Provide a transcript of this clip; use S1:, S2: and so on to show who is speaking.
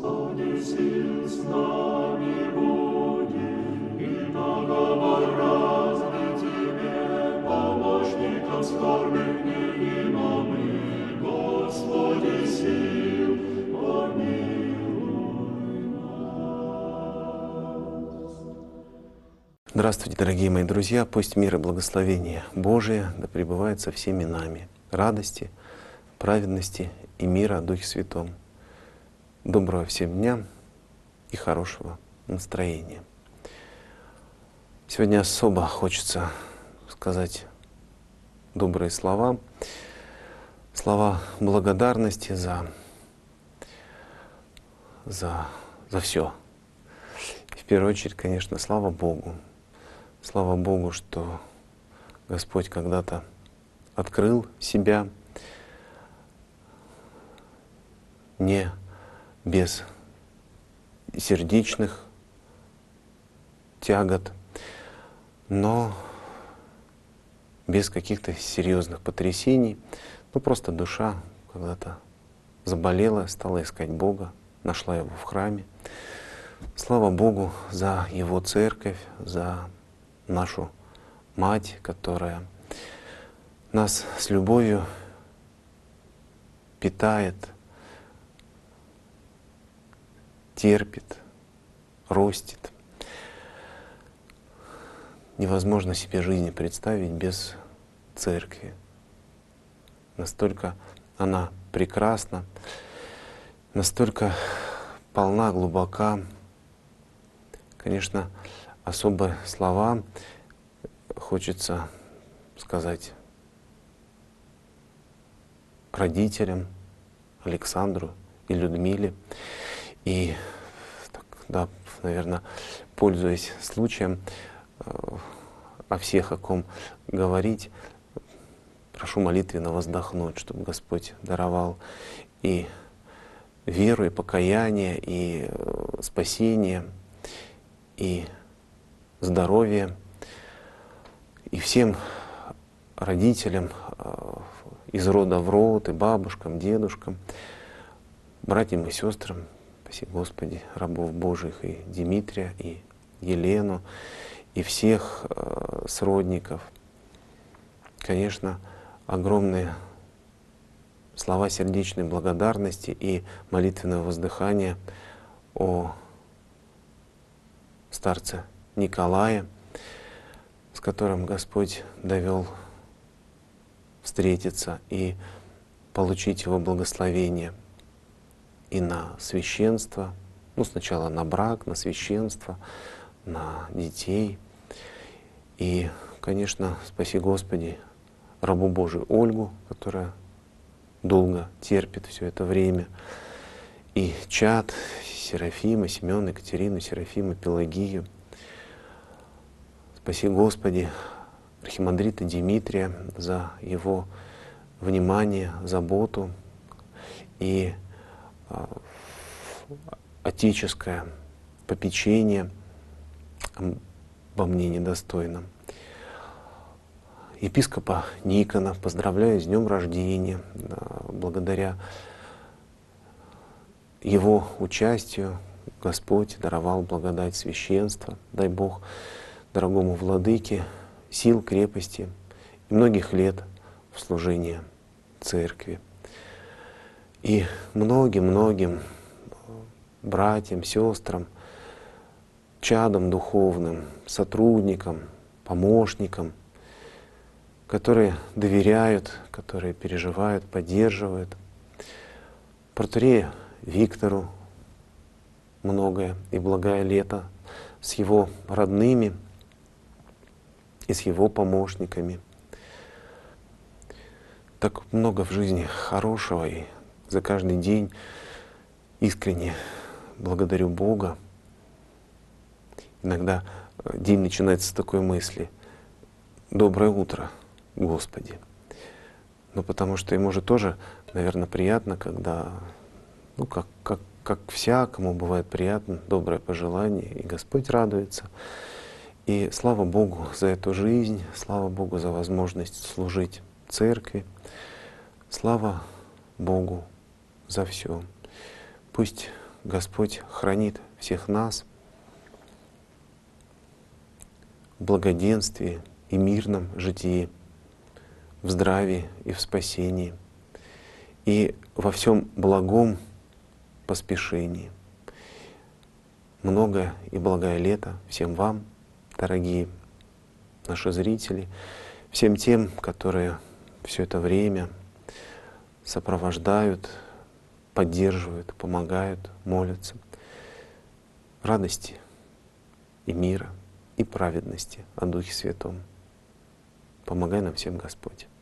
S1: Господи, сил с нами буди, и наговор разный Тебе, помощником скорбных не имамы, Господи, сил, помилуй нас.
S2: Здравствуйте, дорогие мои друзья! Пусть мир и благословение Божие да пребывает со всеми нами, радости, праведности и мира о Духе Святом. Доброго всем дня и хорошего настроения. Сегодня особо хочется сказать добрые слова, слова благодарности за все. В первую очередь, конечно, слава Богу. Слава Богу, что Господь когда-то открыл себя не без сердечных тягот, но без каких-то серьезных потрясений. Просто душа когда-то заболела, стала искать Бога, нашла Его в храме. Слава Богу за Его церковь, за нашу Мать, которая нас с любовью питает, терпит, ростит. Невозможно себе жизнь представить без церкви. Настолько она прекрасна, настолько полна, глубока. Конечно, особые слова хочется сказать родителям, Александру и Людмиле. И, наверное, пользуясь случаем, о всех, о ком говорить, прошу молитвенно воздохнуть, чтобы Господь даровал и веру, и покаяние, и спасение, и здоровье, и всем родителям из рода в род, и бабушкам, дедушкам, братьям и сестрам, спаси Господи, рабов Божьих, и Дмитрия, и Елену, и всех сродников. Конечно, огромные слова сердечной благодарности и молитвенного воздыхания о старце Николае, с которым Господь довел встретиться и получить его благословение и на священство, сначала на брак, на священство, на детей. И, конечно, спаси Господи, рабу Божию Ольгу, которая долго терпит все это время, и чад Серафима, Семена, Екатерину, Серафима, Пелагию. Спаси Господи архимандрита Дмитрия за его внимание, заботу и отеческое попечение обо мне недостойном. Епископа Никона поздравляю с днем рождения. Благодаря его участию Господь даровал благодать священства. Дай Бог дорогому владыке сил, крепости и многих лет в служении церкви. И многим братьям, сестрам, чадам духовным, сотрудникам, помощникам, которые доверяют, которые переживают, поддерживают. Протоиерею Виктору многое и благое лето с его родными и с его помощниками. Так много в жизни хорошего, и за каждый день искренне благодарю Бога. Иногда день начинается с такой мысли: «Доброе утро, Господи». Потому что ему же тоже, наверное, приятно, когда, как всякому бывает приятно, доброе пожелание, и Господь радуется. И слава Богу за эту жизнь, слава Богу за возможность служить церкви, слава Богу за все. Пусть Господь хранит всех нас в благоденствии и мирном житии, в здравии и в спасении, и во всем благом поспешении. Многое и благое лето всем вам, дорогие наши зрители, всем тем, которые все это время сопровождают, поддерживают, помогают, молятся. Радости и мира, и праведности о Духе Святом. Помогай нам всем, Господь.